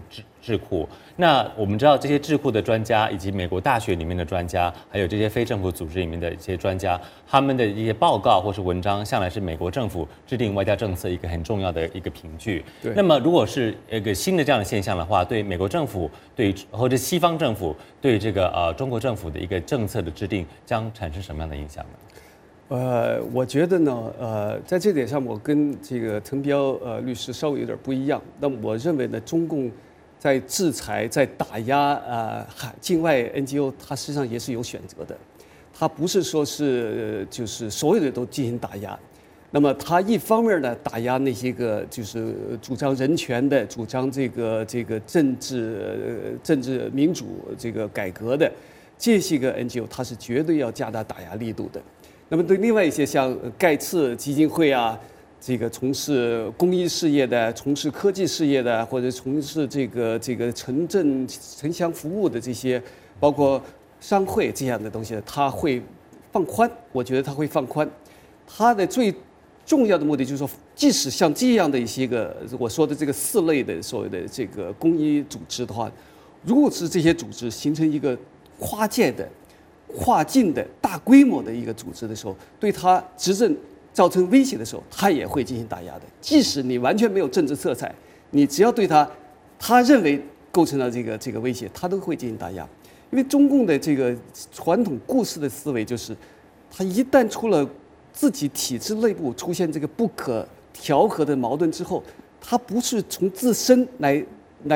智库。那我们知道这些智库的专家，以及美国大学里面的专家，还有这些非政府组织里面的一些专家，他们的一些报告或是文章，向来是美国政府制定外交政策一个很重要的一个凭据。那么如果是一个新的这样的现象的话，对美国政府或者西方政府对这个中国政府的一个政策的制定，将产生什么样的影响呢？ 我觉得呢，在这点上我跟这个滕彪律师稍微有点不一样。那么我认为呢，中共在制裁、在打压境外 NGO， 它实际上也是有选择的，它不是说是就是所有的都进行打压。那么它一方面呢打压那些个就是主张人权的、主张这个政治民主这个改革的这些个 NGO， 它是绝对要加大打压力度的。那么对另外一些像盖茨基金会啊，这个从事公益事业的、从事科技事业的，或者从事这个城镇城乡服务的这些，包括商会这样的东西，它会放宽。我觉得它会放宽。它的最重要的目的就是说，即使像这样的一些个我说的这个4类的所谓的这个公益组织的话，如果是这些组织形成一个跨界的、跨境的大规模的一个组织的时候，对它执政造成威胁的时候，它也会进行打压的。即使你完全没有政治色彩，你只要对他认为构成了这个威胁，他都会进行打压。因为中共的这个传统故事的思维就是，他一旦出了自己体制内部出现这个不可调和的矛盾之后，他不是从自身来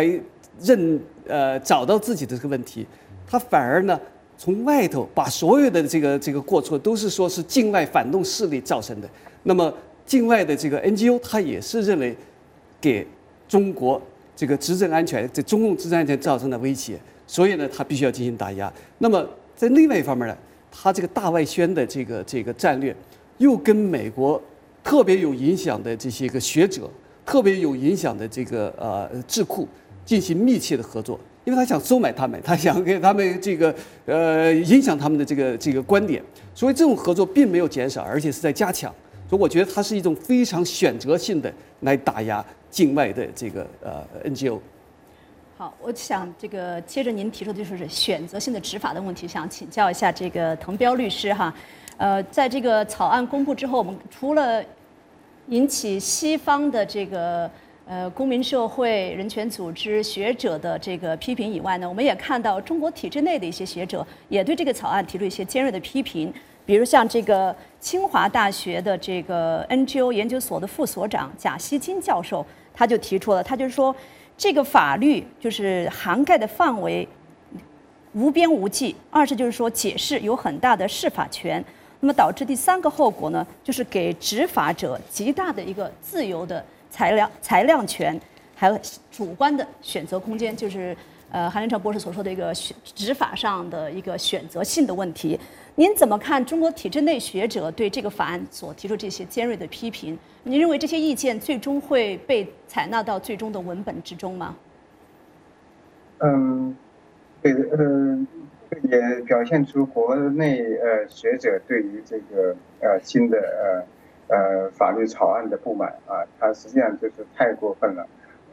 找到自己的这个问题，他反而呢从外头把所有的这个过错都是说是境外反动势力造成的。那么境外的这个 NGO， 他也是认为给中国这个执政安全、这中共执政安全造成了威胁，所以呢他必须要进行打压。那么在另外一方面呢，他这个大外宣的这个战略，又跟美国特别有影响的这些个学者、特别有影响的这个智库进行密切的合作，因为他想收买他们，他想给他们影响他们的这个观点，所以这种合作并没有减少，而且是在加强。所以我觉得它是一种非常选择性的来打压境外的这个NGO。 好，我想接着您提出的就是选择性的执法的问题，想请教一下这个滕彪律师哈。在这个草案公布之后，我们除了引起西方的这个公民社会、人权组织、学者的这个批评以外呢，我们也看到中国体制内的一些学者也对这个草案提出一些尖锐的批评。比如像这个清华大学的这个 NGO 研究所的副所长贾希金教授，他就提出了，他就说这个法律就是涵盖的范围无边无际，二是就是说解释有很大的释法权。那么导致第3个后果呢，就是给执法者极大的一个自由的裁量权，还有主观的选择空间，就是韩连成博士所说的一个执法上的一个选择性的问题。您怎么看中国体制内学者对这个法案所提出这些尖锐的批评？您认为这些意见最终会被采纳到最终的文本之中吗？ 也表现出国内学者对于这个新的法律草案的不满啊，它实际上就是太过分了，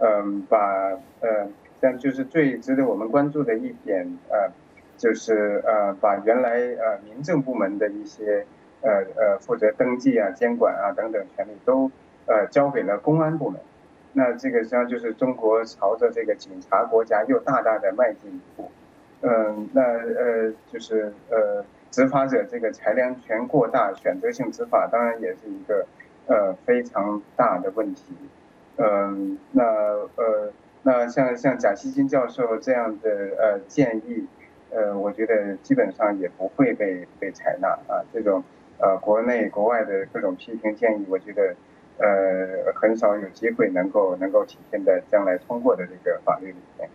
但就是最值得我们关注的一点就是把原来民政部门的一些负责登记啊、监管啊等等权利都交给了公安部门，那这个实际上就是中国朝着这个警察国家又大大的迈进一步。就是执法者这个裁量权过大，选择性执法当然也是一个非常大的问题。那像贾希金教授这样的建议，我觉得基本上也不会被采纳啊。这种国内国外的各种批评建议，我觉得很少有机会能够体现在将来通过的这个法律里面。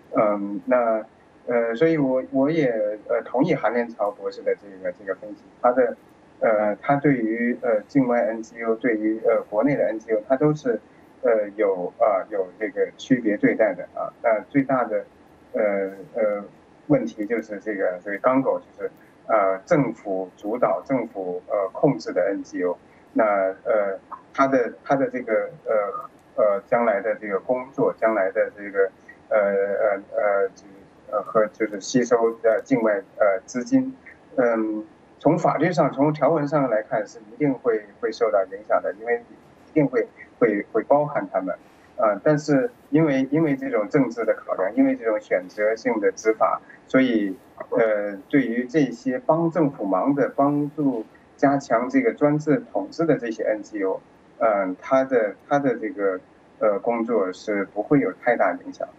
所以我也同意韩连朝博士的这个分析，他对于境外 NGO 对于国内的 NGO， 他都是有这个区别对待的啊。那最大的问题就是这个刚狗，就是政府主导、政府控制的 NGO， 那他的这个将来的这个工作，将来的这个和就是吸收境外资金。从法律上、从条文上来看是一定会受到影响的，因为一定会包含他们。但是因为这种政治的考量，因为这种选择性的执法，所以对于这些帮政府忙的、帮助加强这个专制统治的这些 NGO，他的这个工作是不会有太大影响。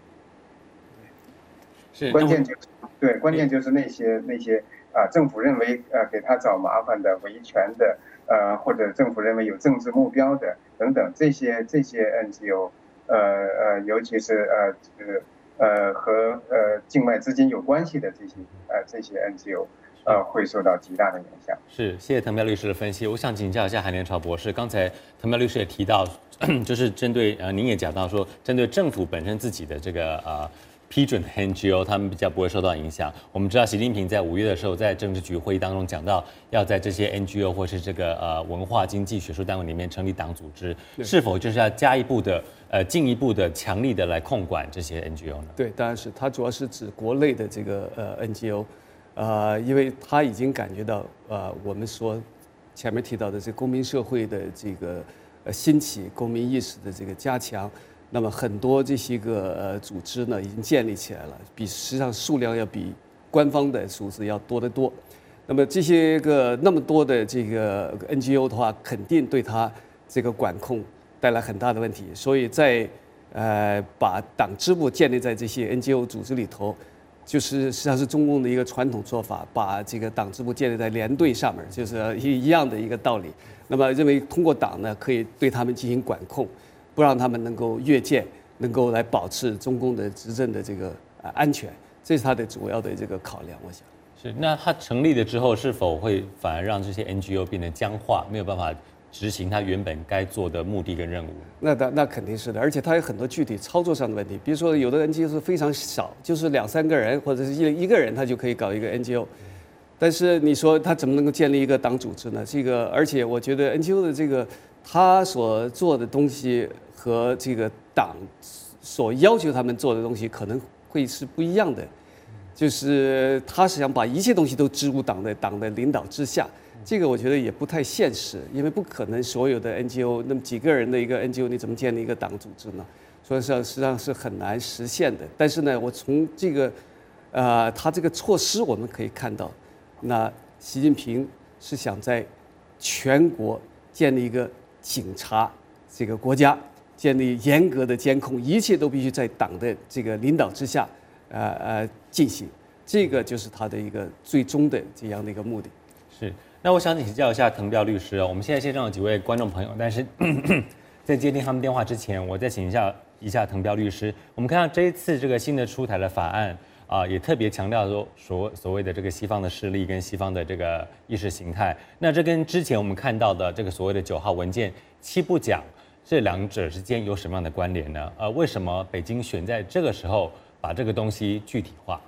关键就是那些政府认为给他找麻烦的、维权的，或者政府认为有政治目标的等等这些 NGO，尤其是和境外资金有关系的这些 NGO，会受到极大的影响。 是，谢谢滕彪律师的分析。我想请教一下韩连朝博士，刚才滕彪律师也提到，就是针对您也讲到说，针对政府本身自己的这个批准的 NGO， 他们比较不会受到影响。我们知道习近平在5月的时候，在政治局会议当中讲到，要在这些 NGO 或是这个文化、经济、学术单位里面成立党组织，是否就是要进一步的强力的来控管这些 NGO 呢？ 对，当然是，它主要是指国内的这个NGO，因为他已经感觉到我们说前面提到的这公民社会的这个兴起，公民意识的这个加强。那么很多这些个组织呢已经建立起来了，实际上数量要比官方的数字要多得多。那么这些个那么多的这个 NGO 的话，肯定对它这个管控带来很大的问题。所以在把党支部建立在这些 NGO 组织里头，就是实际上是中共的一个传统做法，把这个党支部建立在连队上面，就是一样的一个道理。那么认为通过党呢，可以对他们进行管控。不让他们能够越界，能够来保持中共的执政的这个安全，这是他的主要的这个考量。我想是。那他成立了之后，是否会反而让这些 NGO 变得僵化，没有办法执行他原本该做的目的跟任务？ 那肯定是的，而且他有很多具体操作上的问题。比如说，有的 NGO 是非常少，就是2-3个人或者是一个人，他就可以搞一个 NGO。但是你说他怎么能够建立一个党组织呢？而且我觉得 NGO 的这个他所做的东西和这个党所要求他们做的东西可能会是不一样的，就是他是想把一切东西都置入党的领导之下，这个我觉得也不太现实，因为不可能所有的 NGO 那么几个人的一个 NGO 你怎么建立一个党组织呢？所以实际上是很难实现的。但是呢，我从这个他这个措施我们可以看到，那习近平是想在全国建立一个警察这个国家，建立严格的监控，一切都必须在党的这个领导之下进行，这个就是他的一个最终的这样的一个目的。 是。那我想请教一下滕彪律师我们现在线上有几位观众朋友，但是在接听他们电话之前，我再请一下滕彪律师。我们看到这一次这个新的出台的法案也特别强调说所谓的这个西方的势力跟西方的这个意识形态，那这跟之前我们看到的这个所谓的9号文件7不讲，这两者之间有什么样的关联呢？为什么北京选在这个时候把这个东西具体化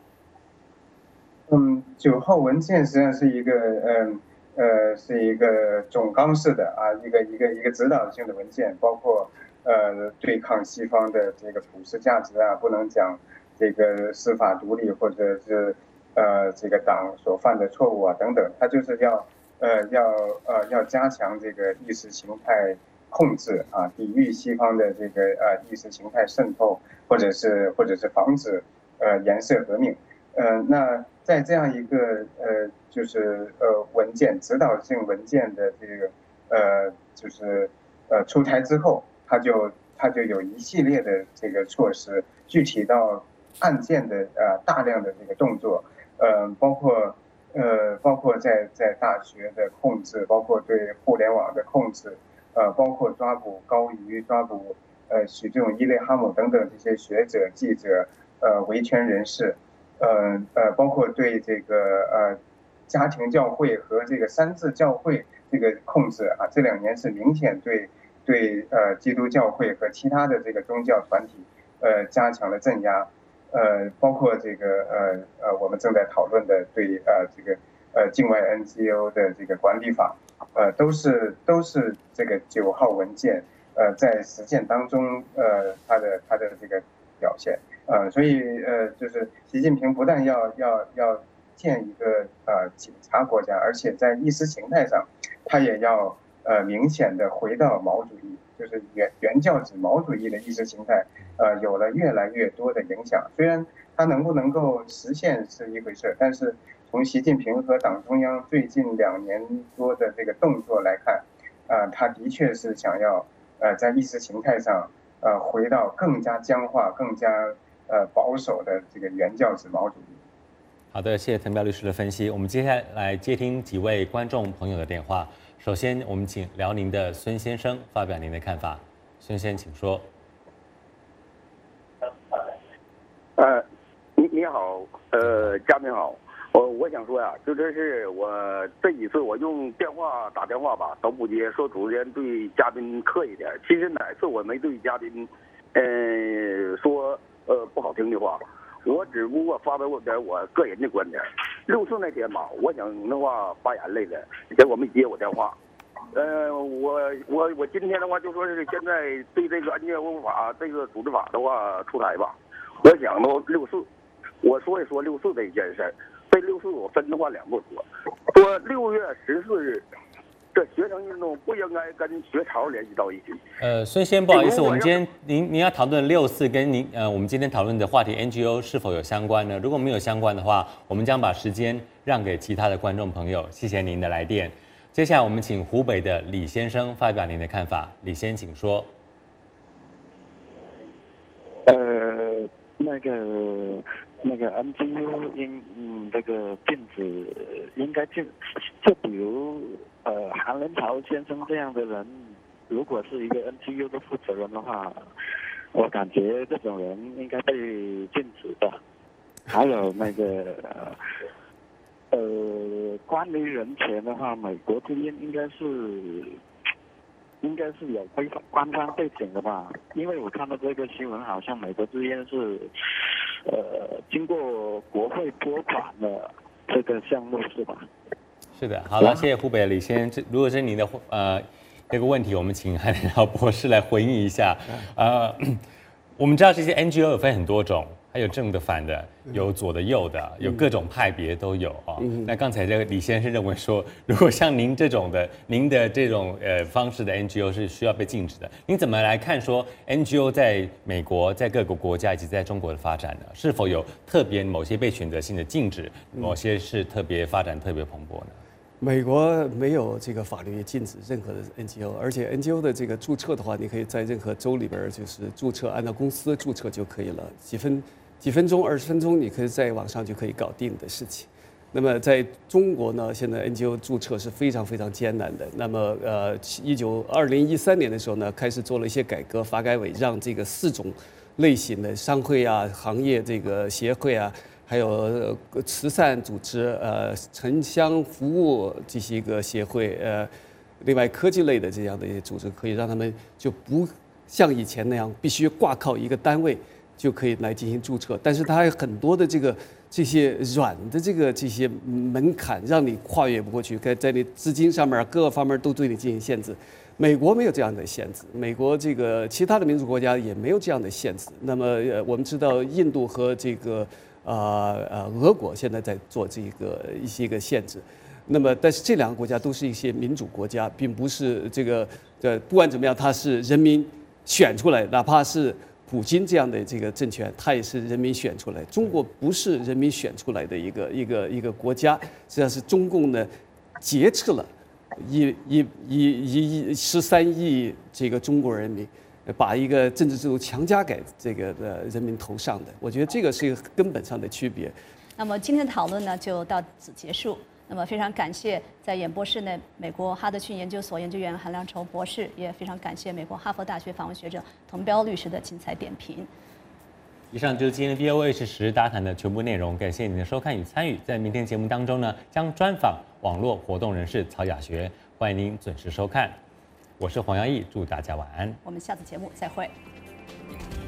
？9号文件实际上是一个总纲式的一个指导性的文件，包括对抗西方的这个普世价值不能讲这个司法独立，或者是这个党所犯的错误等等，它就是要加强这个意识形态控制抵御西方的这个意识形态渗透，或者是防止颜色革命。那在这样一个文件指导性文件的这个出台之后，它就有一系列的这个措施，具体到案件的大量的这个动作，包括在大学的控制，包括对互联网的控制，包括抓捕高瑜、抓捕许这种伊雷哈姆等等这些学者、记者、维权人士，包括对这个家庭教会和这个3自教会这个控制这2年是明显对基督教会和其他的这个宗教团体加强了镇压。包括这个我们正在讨论的对这个境外 NGO 的这个管理法，都是这个9号文件在实践当中它的这个表现。所以就是习近平不但要建一个警察国家，而且在意识形态上，他也要明显的回到毛主义，就是原教旨毛主义的意识形态，有了越来越多的影响。虽然他能不能够实现是一回事，但是从习近平和党中央最近2年多的这个动作来看，他的确是想要在意识形态上回到更加僵化、更加保守的这个原教旨毛主义。 好的，谢谢滕彪律师的分析。我们接下来接听几位观众朋友的电话。首先，我们请辽宁的孙先生发表您的看法。孙先，请说。 你好，嘉宾好。我想说呀，就这是我这几次我用打电话吧，都不接，说主持人对嘉宾客气点。其实哪次我没对嘉宾，说不好听的话。我只不过发表点我个人的观点。6·4那天吧，我想的话发言来了，结果没接我电话。我今天的话就说是现在对这个安全护法这个组织法的话出台吧。我想到6·4，我说一说6·4这一件事。这6·4我分的话2步说6月14日。这学生运动不应该跟学潮联系到一起。 孙先，不好意思，我们今天您要讨论6·4跟我们今天讨论的话题 NGO 是否有相关呢？如果没有相关的话，我们将把时间让给其他的观众朋友。谢谢您的来电。接下来我们请湖北的李先生发表您的看法。李先，请说。 那个 NGO 这个禁止应该禁，就比如韩仁潮先生这样的人，如果是一个 NGO 的负责人的话，我感觉这种人应该被禁止的。还有关于人权的话，美国之音应该是有官方背景的吧？因为我看到这个新闻，好像美国之音是经过国会拨款的这个项目是吧？ 是的，好了，谢谢湖北的李先生。如果是您的这个问题，我们请韩仁潮博士来回应一下。我们知道这些 NGO 有分很多种，还有正的、反的，有左的、右的，有各种派别都有啊。那刚才这个李先生认为说，如果像您的这种方式的 NGO 是需要被禁止的，您怎么来看说 NGO 在美国、在各个国家以及在中国的发展呢？是否有特别某些被选择性的禁止，某些是特别发展特别蓬勃呢？ 美国没有这个法律禁止任何的 NGO， 而且 NGO 的这个注册的话，你可以在任何州里边就是注册，按照公司注册就可以了，几分钟、20分钟，你可以在网上就可以搞定的事情。那么在中国呢，现在 NGO 注册是非常非常艰难的。那么2013年的时候呢，开始做了一些改革，发改委让这个4种类型的商会啊、行业这个协会啊。还有慈善组织、城乡服务这些个协会，另外科技类的这样的一些组织，可以让他们就不像以前那样必须挂靠一个单位就可以来进行注册，但是它还有很多的这些软的这些门槛，让你跨越不过去，在你资金上面各个方面都对你进行限制。美国没有这样的限制，美国这个其他的民主国家也没有这样的限制。那么我们知道印度和这个。俄国现在在做一些个限制，那么但是这2个国家都是一些民主国家，并不是不管怎么样，它是人民选出来，哪怕是普京这样的这个政权，它也是人民选出来。中国不是人民选出来的一个国家，实际上是中共呢劫持了13亿这个中国人民。把一个政治制度强加给这个人民头上的，我觉得这个是一个根本上的区别。 那么今天的讨论呢就到此结束。那么非常感谢在演播室内美国哈德逊研究所研究员韩良筹博士，也非常感谢美国哈佛大学访问学者滕彪律师的精彩点评。 以上就是今天的 VOA 是时大谈的全部内容，感谢您的收看与参与。在明天节目当中呢，将专访网络活动人士曹雅学，欢迎您准时收看。我是黄耀义，祝大家晚安。 我们下次节目再会。